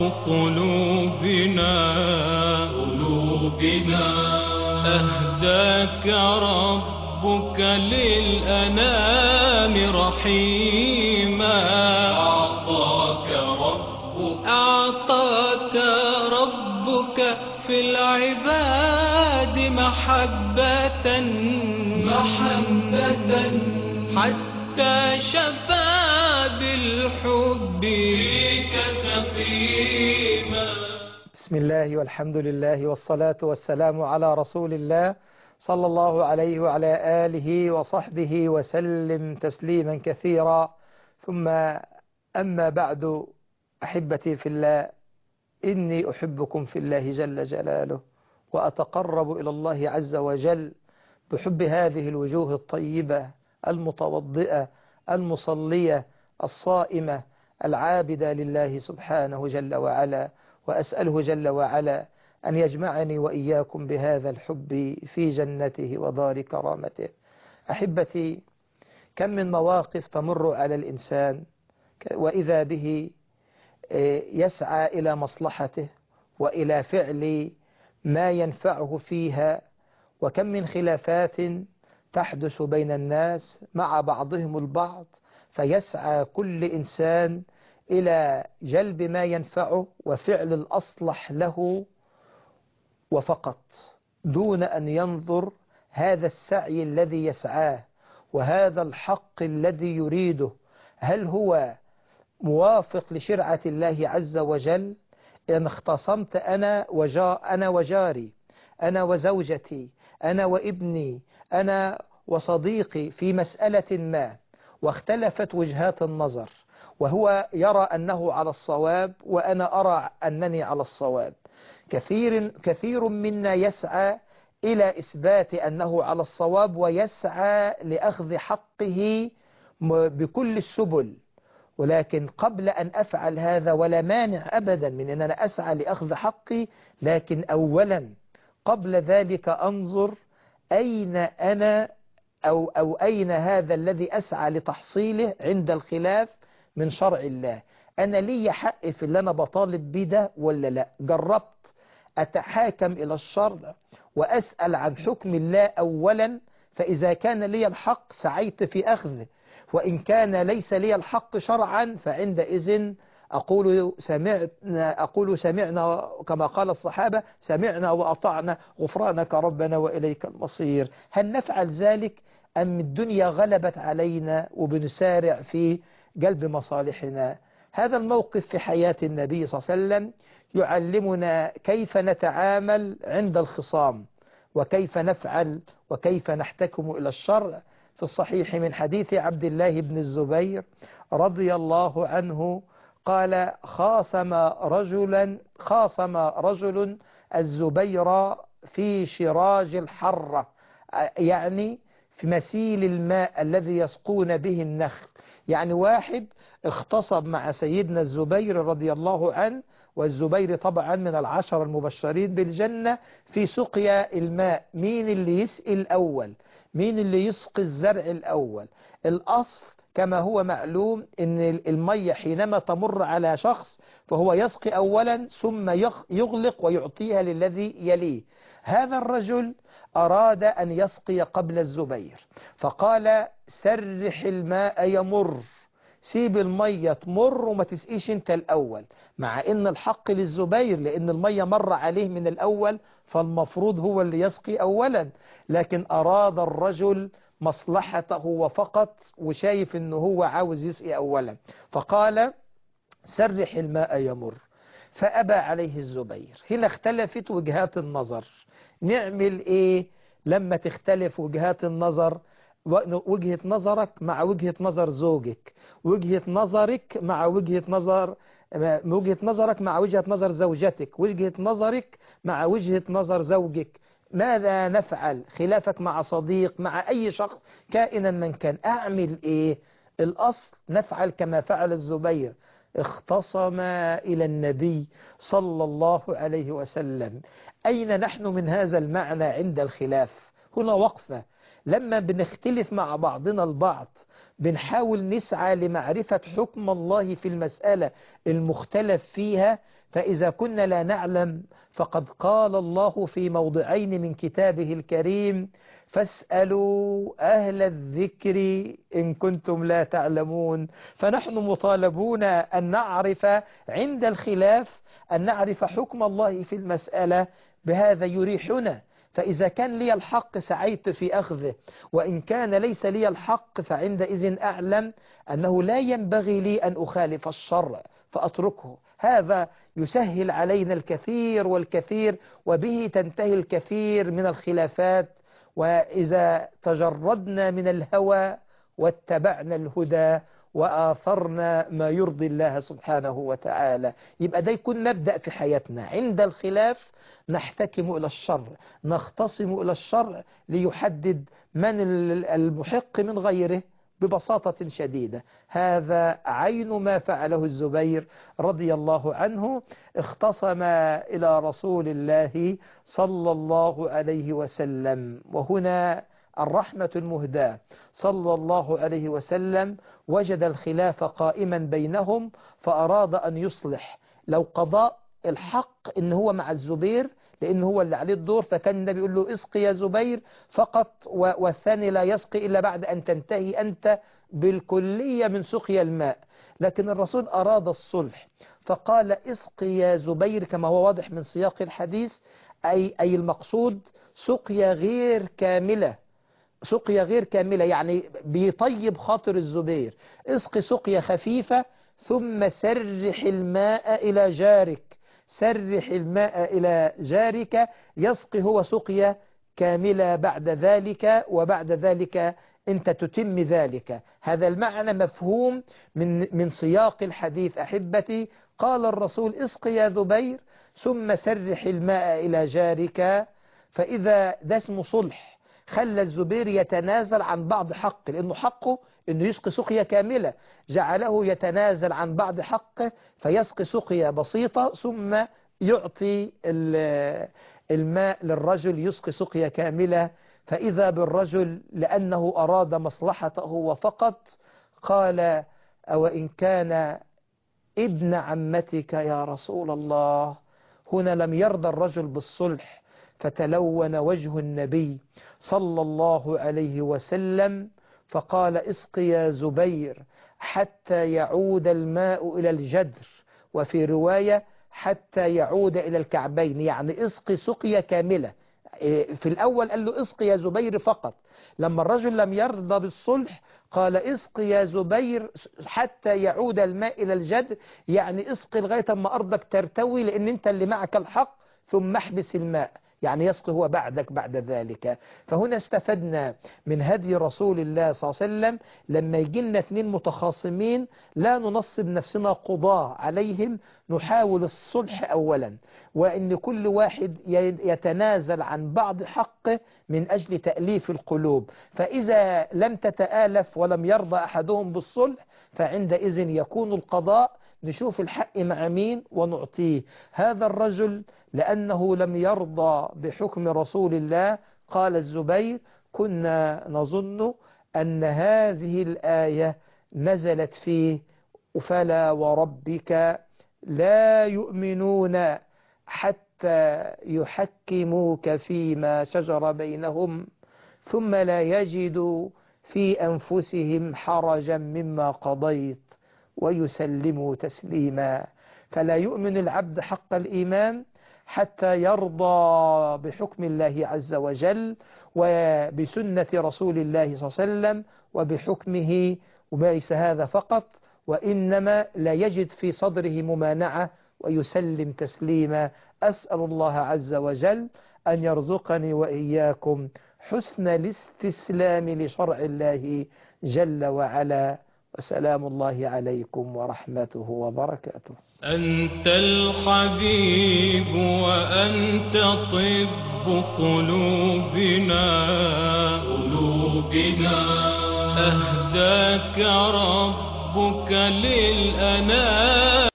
قلوبنا أهداك ربك للأنام رحيما أعطاك ربك في العباد محبة حتى شفى بالحب فيك سقيما. بسم الله والحمد لله والصلاة والسلام على رسول الله صلى الله عليه وعلى آله وصحبه وسلم تسليما كثيرا. ثم أما بعد، أحبتي في الله، إني أحبكم في الله جل جلاله، وأتقرب إلى الله عز وجل بحب هذه الوجوه الطيبة المتوضئة المصلية الصائمة العابدة لله سبحانه جل وعلا، وأسأله جل وعلا أن يجمعني وإياكم بهذا الحب في جنته ودار كرامته. أحبتي، كم من مواقف تمر على الإنسان وإذا به يسعى إلى مصلحته وإلى فعل ما ينفعه فيها، وكم من خلافات تحدث بين الناس مع بعضهم البعض، فيسعى كل إنسان إلى جلب ما ينفعه وفعل الأصلح له وفقط، دون أن ينظر هذا السعي الذي يسعاه وهذا الحق الذي يريده هل هو موافق لشرعة الله عز وجل. إن اختصمت أنا وجاري، أنا وزوجتي، أنا وابني، أنا وصديقي في مسألة ما، واختلفت وجهات النظر، وهو يرى أنه على الصواب وأنا أرى أنني على الصواب، كثير منا يسعى إلى إثبات أنه على الصواب ويسعى لأخذ حقه بكل السبل. ولكن قبل أن أفعل هذا، ولا مانع أبدا من أن أنا أسعى لأخذ حقي، لكن أولا قبل ذلك أنظر أين أنا أو أين هذا الذي أسعى لتحصيله عند الخلاف من شرع الله. أنا لي حق في اللي أنا بطالب بده ولا لا؟ جربت أتحاكم إلى الشرع وأسأل عن حكم الله أولا، فإذا كان لي الحق سعيت في أخذه، وإن كان ليس لي الحق شرعا فعندئذ أقول سمعنا كما قال الصحابة: سمعنا وأطعنا غفرانك ربنا وإليك المصير. هل نفعل ذلك أم الدنيا غلبت علينا وبنسارع في جلب مصالحنا؟ هذا الموقف في حياة النبي صلى الله عليه وسلم يعلمنا كيف نتعامل عند الخصام، وكيف نفعل وكيف نحتكم إلى الشرع. في الصحيح من حديث عبد الله بن الزبير رضي الله عنه قال: خاصم رجل الزبير في شراج الحرة، يعني في مسيل الماء الذي يسقون به النخل. يعني واحد اختصب مع سيدنا الزبير رضي الله عنه، والزبير طبعا من العشر المبشرين بالجنة، في سقيا الماء. مين اللي يسقي الأول؟ مين اللي يسقي الزرع الأول؟ الأصل كما هو معلوم أن المية حينما تمر على شخص فهو يسقي أولا ثم يغلق ويعطيها للذي يليه. هذا الرجل أراد أن يسقي قبل الزبير، فقال: سرح الماء يمر، سيب المية تمر وما تسقيش انت الأول، مع ان الحق للزبير لان المية مر عليه من الأول، فالمفروض هو اللي يسقي أولا. لكن أراد الرجل مصلحته وفقط، وشايف انه هو عاوز يسقي أولا، فقال: سرح الماء يمر، فأبى عليه الزبير. هنا اختلفت وجهات النظر. نعمل ايه لما تختلف وجهات النظر؟ وجهة نظرك مع وجهة نظر زوجك، وجهة نظرك مع وجهة نظرك مع وجهة نظر زوجتك، وجهة نظرك مع وجهة نظر زوجك. ماذا نفعل؟ خلافك مع صديق، مع أي شخص كائنا من كان، أعمل إيه؟ الأصل نفعل كما فعل الزبير، اختصم إلى النبي صلى الله عليه وسلم. أين نحن من هذا المعنى عند الخلاف؟ هنا وقفة. لما بنختلف مع بعضنا البعض بنحاول نسعى لمعرفة حكم الله في المسألة المختلف فيها. فإذا كنا لا نعلم فقد قال الله في موضعين من كتابه الكريم: فاسألوا أهل الذكر إن كنتم لا تعلمون. فنحن مطالبون أن نعرف عند الخلاف، أن نعرف حكم الله في المسألة، بهذا يريحنا. فإذا كان لي الحق سعيت في أخذه، وإن كان ليس لي الحق فعندئذ أعلم أنه لا ينبغي لي أن أخالف الشرع فأتركه. هذا يسهل علينا الكثير والكثير، وبه تنتهي الكثير من الخلافات. وإذا تجردنا من الهوى واتبعنا الهدى وآثرنا ما يرضي الله سبحانه وتعالى، يبقى ده يكون مبدأ في حياتنا. عند الخلاف نحتكم إلى الشرع، نختصم إلى الشرع ليحدد من المحق من غيره ببساطة شديدة. هذا عين ما فعله الزبير رضي الله عنه. اختصم إلى رسول الله صلى الله عليه وسلم، وهنا الرحمة المهداة صلى الله عليه وسلم وجد الخلاف قائما بينهم فأراد أن يصلح. لو قضاء الحق إن هو مع الزبير لأنه هو اللي عليه الدور، فكان النبي يقول له: اسقي يا زبير فقط، والثاني لا يسقي إلا بعد أن تنتهي أنت بالكلية من سقيا الماء. لكن الرسول أراد الصلح فقال: اسقي يا زبير، كما هو واضح من سياق الحديث، أي المقصود سقيا غير كاملة. سقيا غير كاملة يعني بيطيب خاطر الزبير. اسقي سقيا خفيفة ثم سرح الماء إلى جارك، سرح الماء إلى جارك، يسقي هو سقيا كاملة بعد ذلك، وبعد ذلك أنت تتم ذلك. هذا المعنى مفهوم من سياق الحديث أحبتي. قال الرسول: اسقي يا زبير ثم سرح الماء إلى جارك. فإذا ده اسمه صلح، خلى الزبير يتنازل عن بعض حقه، لأنه حقه أنه يسقي سقيا كاملة، جعله يتنازل عن بعض حقه فيسقي سقيا بسيطة ثم يعطي الماء للرجل يسقي سقيا كاملة. فإذا بالرجل لأنه أراد مصلحته وفقط قال: أو إن كان ابن عمتك يا رسول الله. هنا لم يرضى الرجل بالصلح، فتلون وجه النبي صلى الله عليه وسلم فقال: اسقي يا زبير حتى يعود الماء إلى الجدر، وفي رواية حتى يعود إلى الكعبين، يعني اسقي سقيا كاملة. في الأول قال له: اسقي يا زبير فقط. لما الرجل لم يرضى بالصلح قال: اسقي يا زبير حتى يعود الماء إلى الجدر، يعني اسقي لغاية ما أرضك ترتوي، لأن أنت اللي معك الحق، ثم احبس الماء، يعني يسقي هو بعدك بعد ذلك. فهنا استفدنا من هدي رسول الله صلى الله عليه وسلم لما يجي لنا اثنين متخاصمين لا ننصب نفسنا قضاة عليهم، نحاول الصلح أولا، وإن كل واحد يتنازل عن بعض حقه من أجل تأليف القلوب. فإذا لم تتآلف ولم يرضى أحدهم بالصلح فعندئذ يكون القضاء، نشوف الحق مع مين ونعطيه. هذا الرجل لأنه لم يرضى بحكم رسول الله قال الزبير: كنا نظن أن هذه الآية نزلت فيه: فلا وربك لا يؤمنون حتى يحكموك فيما شجر بينهم ثم لا يجدوا في أنفسهم حرجا مما قضيت ويسلموا تسليما. فلا يؤمن العبد حق الإيمان حتى يرضى بحكم الله عز وجل وبسنة رسول الله صلى الله عليه وسلم وبحكمه. وليس هذا فقط، وإنما لا يجد في صدره ممانعة ويسلم تسليما. أسأل الله عز وجل أن يرزقني وإياكم حسن الاستسلام لشرع الله جل وعلا. وسلام الله عليكم ورحمته وبركاته. أنت الحبيب وأنت طب قلوبنا، أهداك ربك للأنام.